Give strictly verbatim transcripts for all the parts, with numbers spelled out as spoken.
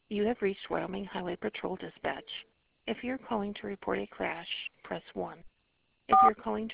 You have reached Wyoming Highway Patrol Dispatch. If you're calling to report a crash, press one. If you're calling to...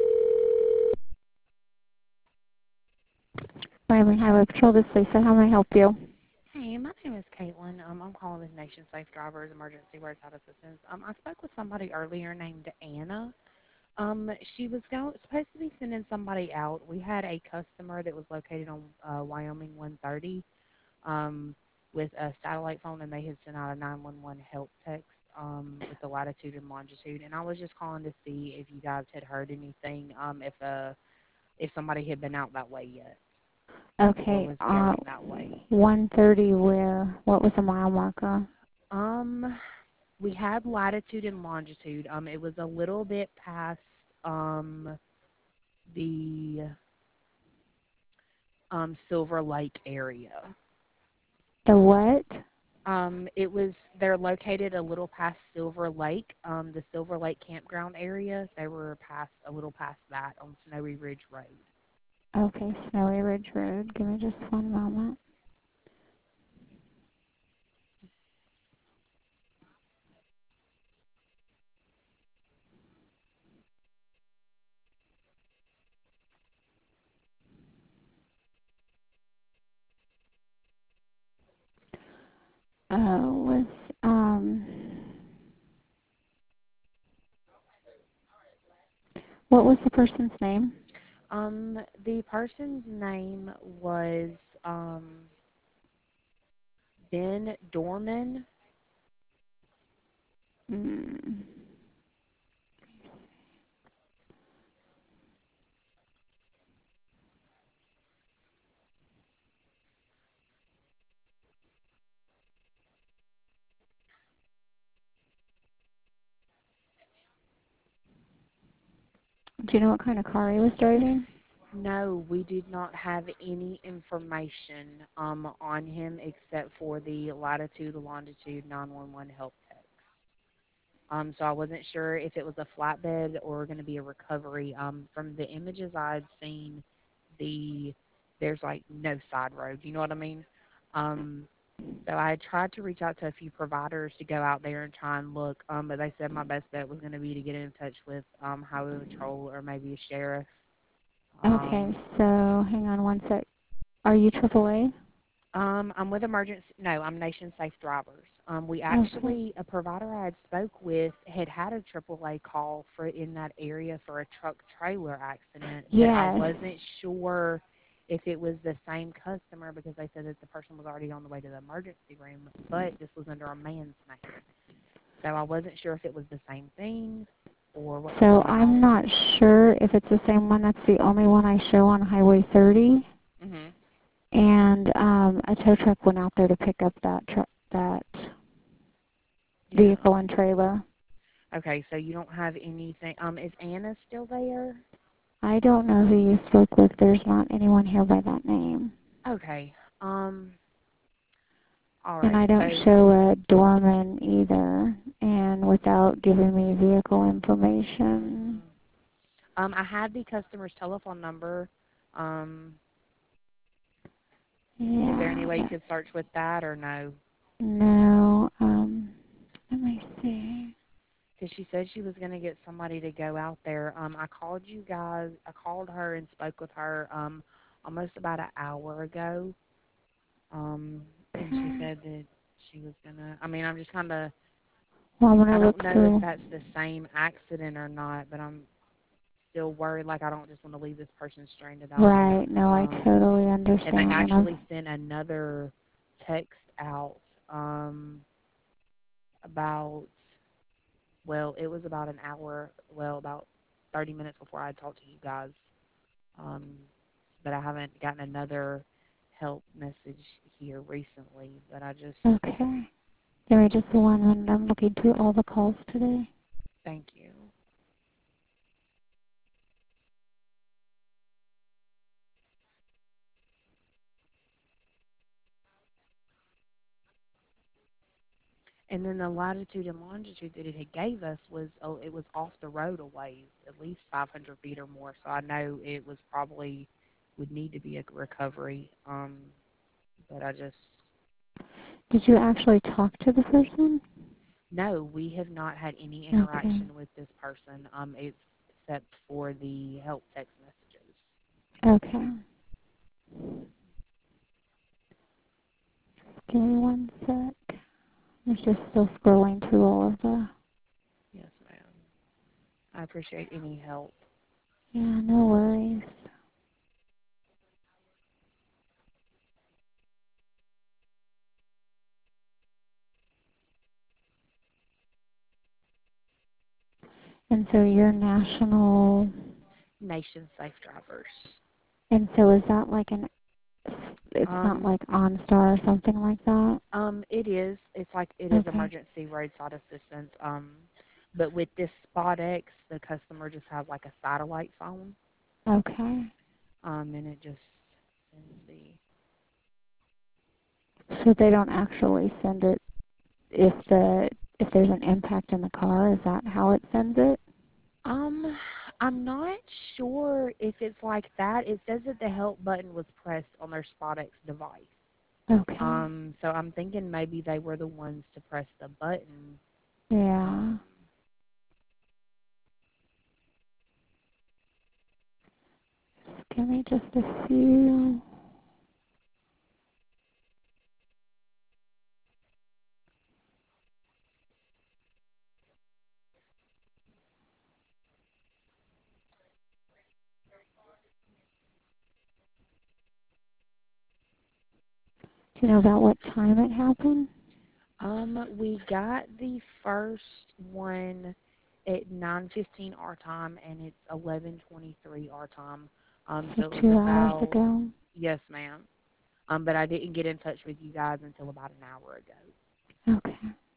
Wyoming Highway Patrol, this is Lisa. How may I help you? Hey, my name is Caitlin. Um, I'm calling with Nation Safe Drivers Emergency Roadside Assistance. Um, I spoke with somebody earlier named Anna. Um, she was go- supposed to be sending somebody out. We had a customer that was located on uh, Wyoming one thirty um, with a satellite phone, and they had sent out a nine one one help text um, with the latitude and longitude. And I was just calling to see if you guys had heard anything, um, if uh, if somebody had been out that way yet or Okay, was uh, going that way. one thirty where? What was the mile marker? Um, we had latitude and longitude. Um, it was a little bit past um the um Silver Lake area. The what? Um, it was they're located a little past Silver Lake, um, the Silver Lake campground area. They were past a little past that on Snowy Ridge Road. Okay, Snowy Ridge Road. Give me just one moment. Uh, was, um, what was the person's name? Um, the person's name was um Ben Dorman. Mm. Do you know what kind of car he was driving? No, we did not have any information um, on him except for the latitude, longitude nine one one help text. Um, so I wasn't sure if it was a flatbed or going to be a recovery. Um, from the images I'd seen, the there's like no side road. You know what I mean? Um, so I tried to reach out to a few providers to go out there and try and look, um, but they said my best bet was going to be to get in touch with um, highway patrol or maybe a sheriff. Okay, Um, so hang on one sec. Are you triple A? Um, I'm with emergency. No, I'm Nation Safe Drivers. Um, we Okay. actually, a provider I had spoke with had had a triple A call for in that area for a truck trailer accident, but I Yes. wasn't sure if it was the same customer because they said that the person was already on the way to the emergency room, but this was under a man's name. So I wasn't sure if it was the same thing or what was So going I'm on. not sure if it's the same one. That's the only one I show on Highway thirty. Mhm. And um, a tow truck went out there to pick up that truck, that Yeah. vehicle and trailer. Okay, so you don't have anything. Um, is Anna still there? I don't know who you spoke with. There's not anyone here by that name. Okay. Um. All And right. I don't So, show a doorman either. And without giving me vehicle information. mhm. um, I had the customer's telephone number. Um, is there any Yeah, way you but could search with that or no? no. Um, let me see. Because she said she was going to get somebody to go out there. Um, I called you guys. I called her and spoke with her um, almost about an hour ago. Um, and she Okay. said that she was going to. I mean, I'm just kind of. Well, I'm I gonna don't look know if through. that's the same accident or not, but I'm still worried. Like, I don't just want to leave this person stranded out there. Right. No, I Um, totally and they understand. And I've, actually sent another text out um, about, well, it was about an hour, well, about thirty minutes before I talked to you guys. Um, but I haven't gotten another help message here recently. But I just, okay. Give me just one minute. I'm looking through all the calls today. thank you. And then the latitude and longitude that it had gave us was, oh, it was off the road a ways, at least five hundred feet or more. So I know it was probably would need to be a recovery. Um, but I just, Did you actually talk to the person? No, we have not had any Okay. interaction with this person, um, except for the help text messages. Okay. Give me one sec. I'm just still scrolling through all of the... Yes, ma'am. I appreciate any help. Yeah, no worries. And so you're national... Nation Safe Drivers. And so is that like an... It's not Um, like OnStar or something like that? um, it is. It's like it is Okay. emergency roadside assistance. Um, but with this SpotX, the customer just has like a satellite phone. Okay. Um, and it just sends the. So they don't actually send it if the if there's an impact in the car, is that how it sends it? Um, I'm not sure if it's like that. It says that the help button was pressed on their SpotX device. Okay. Um, so I'm thinking maybe they were the ones to press the button. Yeah. Um, Just give me just a few. Do you know about what time it happened? um, we got the first one at nine fifteen our time, and it's eleven twenty-three our time. Um, So so it was two hours about ago. yes, ma'am. Um, but I didn't get in touch with you guys until about an hour ago. Okay.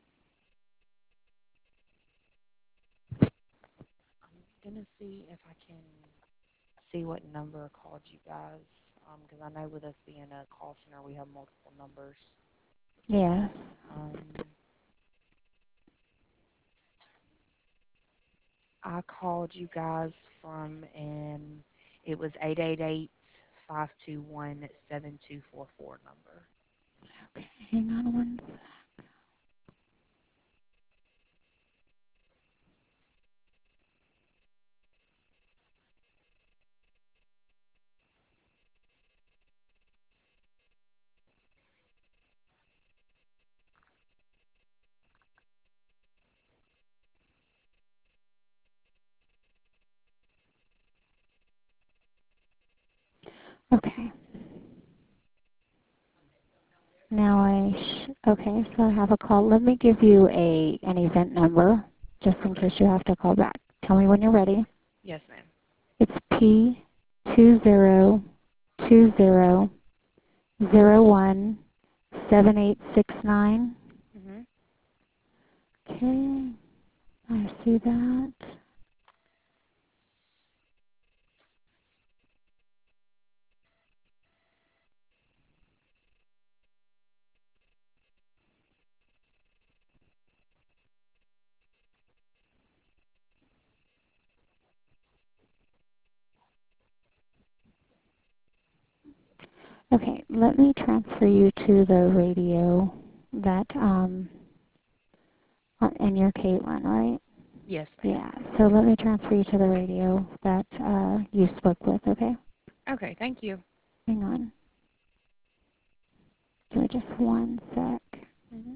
I'm gonna see if I can see what number called you guys, because I know with us being a call center, we have multiple numbers. Yes. Um, I called you guys from an it was eight eight eight, five two one, seven two four four number. Okay. Hang on one sec. Okay. Now I sh- okay, so I have a call. Let me give you a an event number just in Okay. case you have to call back. Tell me when you're ready. Yes, ma'am. It's P two zero two zero zero one seven eight six nine. Mhm. Okay, I see that. Okay, let me transfer you to the radio that um uh, and you're Caitlin, right? Yes, ma'am. Yeah. So let me transfer you to the radio that uh you spoke with, okay? Okay. Thank you. Hang on. Give me just one sec. Mhm.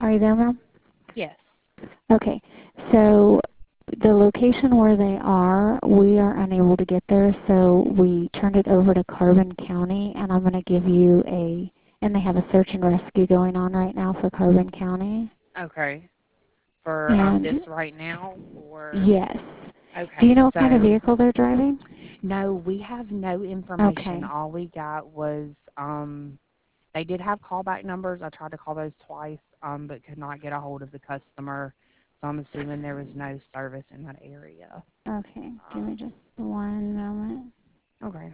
Are you there, ma'am? Yes. Okay. So the location where they are, we are unable to get there, so we turned it over to Carbon County, and I'm going to give you a, and they have a search and rescue going on right now for Carbon County. Okay. For um, this right now, or? Yes. Okay. Do you know what so, kind of vehicle they're driving? No, we have no information. Okay. All we got was um, they did have callback numbers. I tried to call those twice, um, but could not get a hold of the customer. So I'm assuming there was no service in that area. Okay. Give me just one moment. Okay.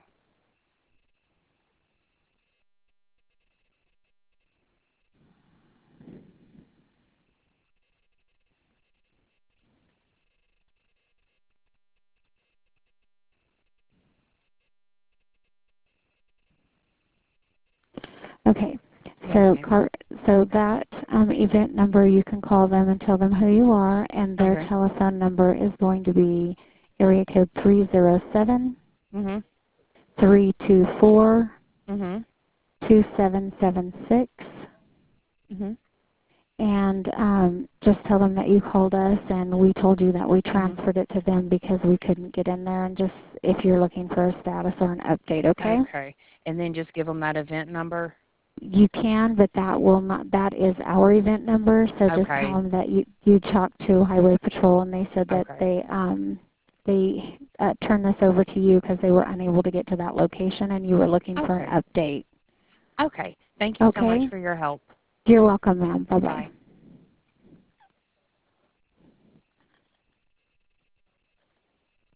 Okay. Yes, So, ma'am. car, so that um, event number, you can call them and tell them who you are, and their Okay. telephone number is going to be area code three zero seven, Mhm. three two four, Mhm. two seven seven six. Mhm. And um, just tell them that you called us and we told you that we Mhm. transferred it to them because we couldn't get in there, and just if you're looking for a status or an update, okay? Okay. And then just give them that event number. You can, but that will not, that is our event number, so just tell Okay. them that you, you talked to Highway Patrol and they said that Okay. they, um, they uh, turned this over to you because they were unable to get to that location and you were looking for an Okay. update. Okay. Thank you so much Okay? for your help. You're welcome, ma'am. Bye-bye. Bye.